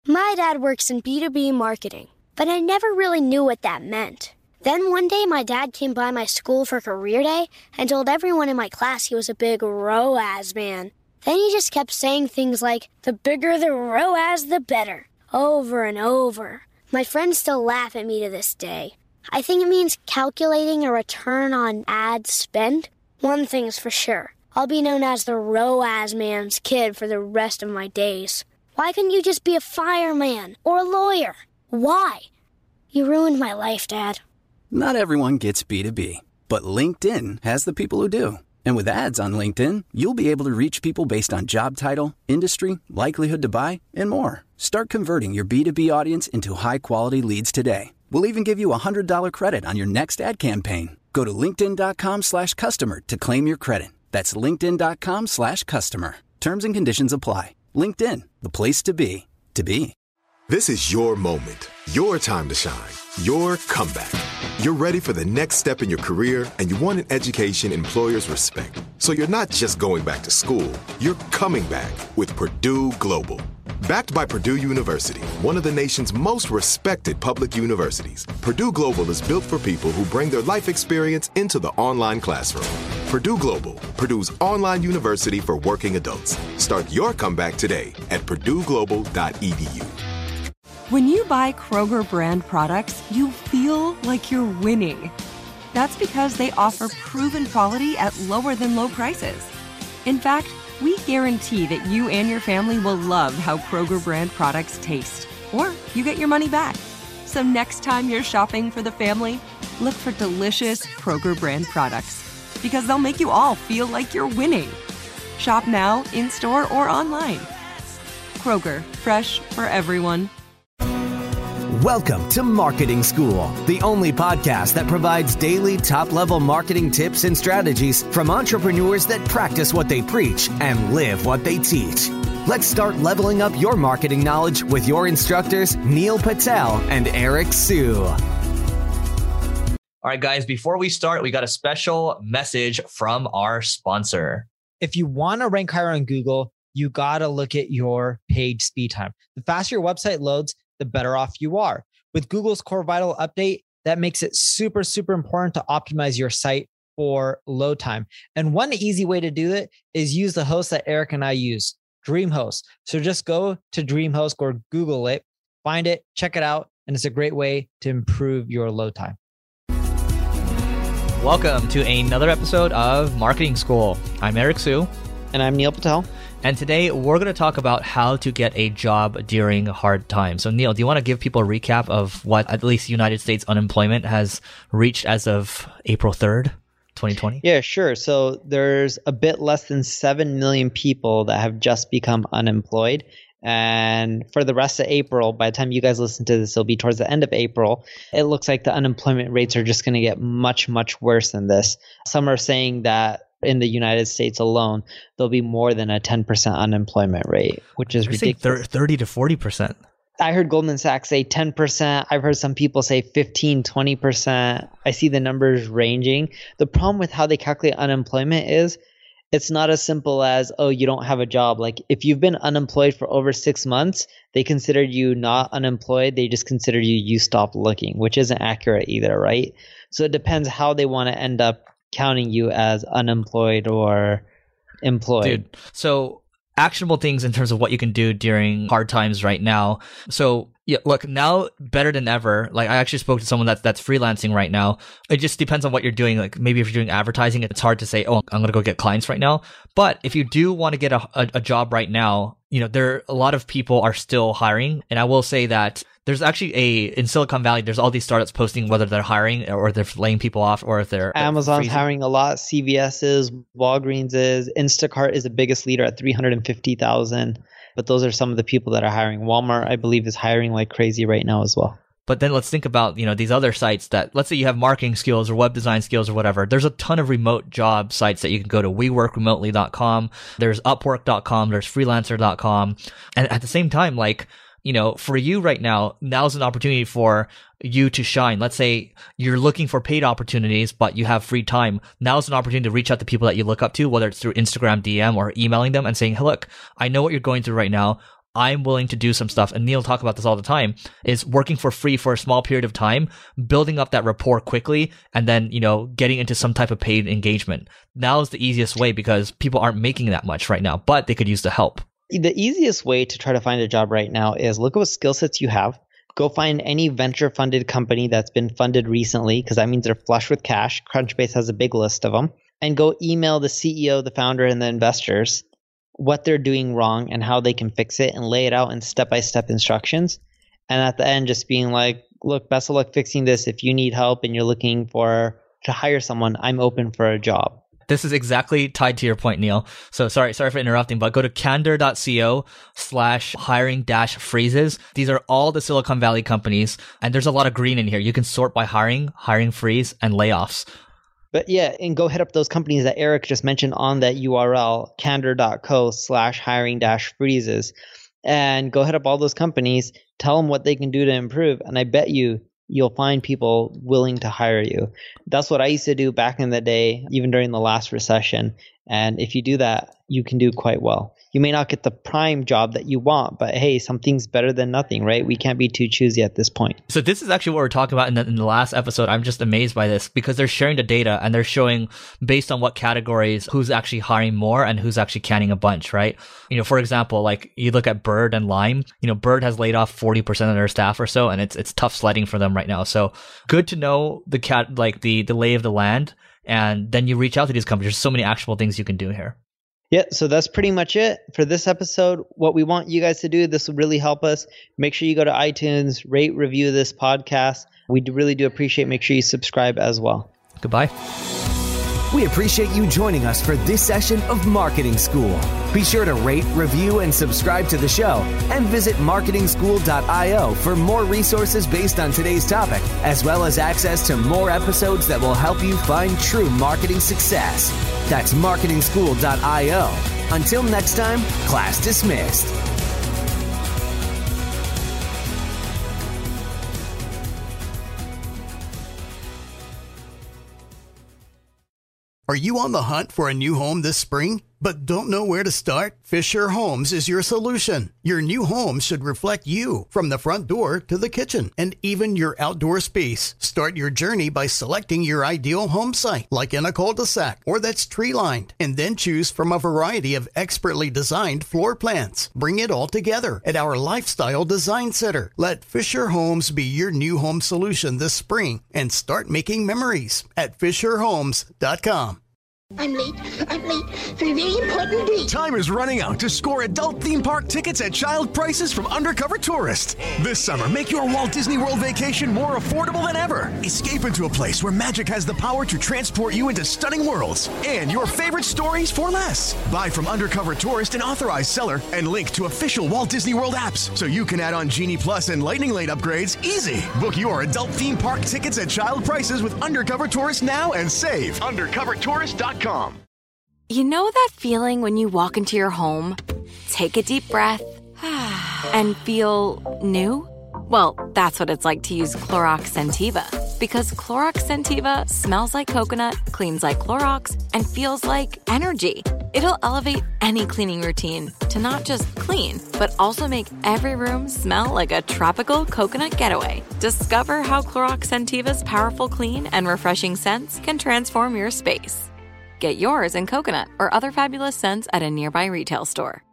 My dad works in B2B marketing, but I never really knew what that meant. Then one day my dad came by my school for career day and told everyone in my class he was a big ROAS man. Then he just kept saying things like, the bigger the ROAS, the better, over and over. My friends still laugh at me to this day. I think it means calculating a return on ad spend. One thing's for sure, I'll be known as the ROAS man's kid for the rest of my days. Why couldn't you just be a fireman or a lawyer? Why? You ruined my life, Dad. Not everyone gets B2B, but LinkedIn has the people who do. And with ads on LinkedIn, you'll be able to reach people based on job title, industry, likelihood to buy, and more. Start converting your B2B audience into high-quality leads today. We'll even give you a $100 credit on your next ad campaign. Go to linkedin.com/customer to claim your credit. That's linkedin.com/customer. Terms and conditions apply. LinkedIn, the place to be, to be. This is your moment, your time to shine, your comeback. You're ready for the next step in your career, and you want an education employers respect. So you're not just going back to school, you're coming back with Purdue Global. Backed by Purdue University, one of the nation's most respected public universities, Purdue Global is built for people who bring their life experience into the online classroom. Purdue Global, Purdue's online university for working adults. Start your comeback today at purdueglobal.edu. When you buy Kroger brand products, you feel like you're winning. That's because they offer proven quality at lower than low prices. In fact, we guarantee that you and your family will love how Kroger brand products taste, or you get your money back. So next time you're shopping for the family, look for delicious Kroger brand products, because they'll make you all feel like you're winning. Shop now, in-store, or online. Kroger, fresh for everyone. Welcome to Marketing School, the only podcast that provides daily top-level marketing tips and strategies from entrepreneurs that practice what they preach and live what they teach. Let's start leveling up your marketing knowledge with your instructors, Neil Patel and Eric Sue. All right, guys, before we start, we got a special message from our sponsor. If you want to rank higher on Google, you got to look at your page speed time. The faster your website loads, the better off you are. With Google's Core Vital update, that makes it super, super important to optimize your site for load time. And one easy way to do it is use the host that Eric and I use, DreamHost. So just go to DreamHost or Google it, find it, check it out, and it's a great way to improve your load time. Welcome to another episode of Marketing School. I'm Eric Sue. And I'm Neil Patel. And today we're going to talk about how to get a job during hard times. So Neil, do you want to give people a recap of what at least United States unemployment has reached as of April 3rd, 2020? Yeah, sure. So there's a bit less than 7 million people that have just become unemployed. And for the rest of April, by the time you guys listen to this, it'll be towards the end of April. It looks like the unemployment rates are just going to get much, much worse than this. Some are saying that in the United States alone, there'll be more than a 10% unemployment rate, which is ridiculous. 30 to 40%. I heard Goldman Sachs say 10%. I've heard some people say 15, 20%. I see the numbers ranging. The problem with how they calculate unemployment is it's not as simple as, oh, you don't have a job. Like if you've been unemployed for over 6 months, they consider you not unemployed. They just consider you stopped looking, which isn't accurate either, right? So it depends how they want to end up counting you as unemployed or employed. Dude, so actionable things in terms of what you can do during hard times right now. So yeah, look, now better than ever. Like I actually spoke to someone that's freelancing right now. It just depends on what you're doing. Like maybe if you're doing advertising, it's hard to say, oh, I'm going to go get clients right now. But if you do want to get a job right now, you know, a lot of people are still hiring. And I will say that there's actually in Silicon Valley, there's all these startups posting whether they're hiring or they're laying people off or if they're Amazon's freezing. hiring a lot. CVS is, Walgreens is, Instacart is the biggest leader at 350,000. But those are some of the people that are hiring. Walmart, I believe, is hiring like crazy right now as well. But then let's think about, you know, these other sites that, let's say you have marketing skills or web design skills or whatever. There's a ton of remote job sites that you can go to. WeWorkRemotely.com. There's Upwork.com. There's Freelancer.com. And at the same time, like, you know, for you right now, now's an opportunity for you to shine. Let's say you're looking for paid opportunities, but you have free time. Now's an opportunity to reach out to people that you look up to, whether it's through Instagram DM or emailing them and saying, hey, look, I know what you're going through right now. I'm willing to do some stuff, and Neil talk about this all the time, is working for free for a small period of time, building up that rapport quickly, and then, getting into some type of paid engagement. Now is the easiest way because people aren't making that much right now, but they could use the help. The easiest way to try to find a job right now is look at what skill sets you have. Go find any venture-funded company that's been funded recently, because that means they're flush with cash. Crunchbase has a big list of them. And go email the CEO, the founder, and the investors what they're doing wrong and how they can fix it, and lay it out in step-by-step instructions. And at the end, just being like, look, best of luck fixing this. If you need help and you're looking to hire someone, I'm open for a job. This is exactly tied to your point, Neil. So sorry for interrupting, but go to candor.co/hiring-freezes. These are all the Silicon Valley companies, and there's a lot of green in here. You can sort by hiring freeze, and layoffs. But yeah, and go hit up those companies that Eric just mentioned on that URL, candor.co/hiring-freezes, and go hit up all those companies, tell them what they can do to improve, and I bet you'll find people willing to hire you. That's what I used to do back in the day, even during the last recession. And if you do that, you can do quite well. You may not get the prime job that you want, but hey, something's better than nothing, right? We can't be too choosy at this point. So this is actually what we're talking about in the last episode. I'm just amazed by this because they're sharing the data and they're showing based on what categories, who's actually hiring more and who's actually canning a bunch, right? For example, like you look at Bird and Lime, Bird has laid off 40% of their staff or so, and it's tough sledding for them right now. So good to know the lay of the land. And then you reach out to these companies. There's so many actionable things you can do here. Yeah, so that's pretty much it for this episode. What we want you guys to do, this would really help us. Make sure you go to iTunes, rate, review this podcast. We really do appreciate. Make sure you subscribe as well. Goodbye. We appreciate you joining us for this session of Marketing School. Be sure to rate, review, and subscribe to the show, and visit marketingschool.io for more resources based on today's topic, as well as access to more episodes that will help you find true marketing success. That's marketingschool.io. Until next time, class dismissed. Are you on the hunt for a new home this spring, but don't know where to start? Fisher Homes is your solution. Your new home should reflect you from the front door to the kitchen and even your outdoor space. Start your journey by selecting your ideal home site, like in a cul-de-sac or that's tree-lined, and then choose from a variety of expertly designed floor plans. Bring it all together at our Lifestyle Design Center. Let Fisher Homes be your new home solution this spring and start making memories at FisherHomes.com. I'm late for a very important date. Time is running out to score adult theme park tickets at child prices from Undercover Tourist. This summer, make your Walt Disney World vacation more affordable than ever. Escape into a place where magic has the power to transport you into stunning worlds and your favorite stories for less. Buy from Undercover Tourist, an authorized seller, and link to official Walt Disney World apps so you can add on Genie Plus and Lightning Lane upgrades easy. Book your adult theme park tickets at child prices with Undercover Tourist now and save. UndercoverTourist.com. You know that feeling when you walk into your home, take a deep breath, and feel new? Well, that's what it's like to use Clorox Scentiva. Because Clorox Scentiva smells like coconut, cleans like Clorox, and feels like energy. It'll elevate any cleaning routine to not just clean, but also make every room smell like a tropical coconut getaway. Discover how Clorox Scentiva's powerful clean and refreshing scents can transform your space. Get yours in coconut or other fabulous scents at a nearby retail store.